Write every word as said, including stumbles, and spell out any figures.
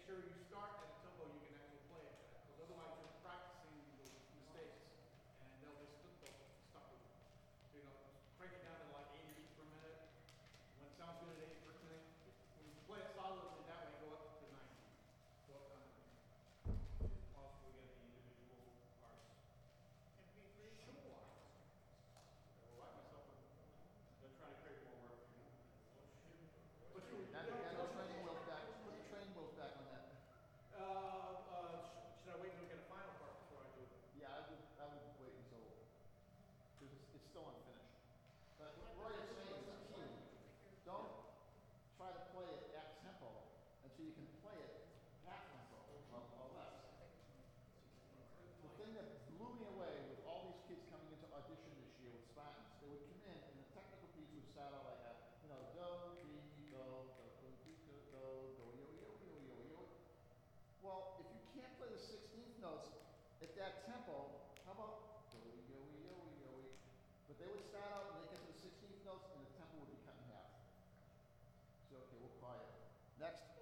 sure you start at a tempo you can actually play it at, because otherwise you're practicing the mistakes, and they'll just they'll stuck with it. So, you know, crank it down to like eighty beats per minute. When it sounds good at eighty per minute, when you play it solidly that way, go up to ninety. Go up to ninety. It's possible to get the individual parts. M P three, sure. I will write myself a. They're trying to create more work for you. But you, And, and the training wheels back, put the training wheels back on that. Uh, uh, sh- should I wait until we get a final part before I do it? Yeah, I would, I would wait until, because it's, it's still unfinished. But what Roy is saying is the key. Don't try to play it at tempo until you can play it at tempo or, or less. The thing that blew me away with all these kids coming into audition this year with Spartans, they would come in and the technical piece would start out like that, you know, do, re, do, do, do, do, do, do, yo, yo, yo, yo, yo. Well, if you can't play the sixteenth notes at that tempo, how about do, yo, yo, yo, yo. But they would start out and they get to the sixteenth notes and the tempo would be cut in half. So, okay, we'll quiet. Next.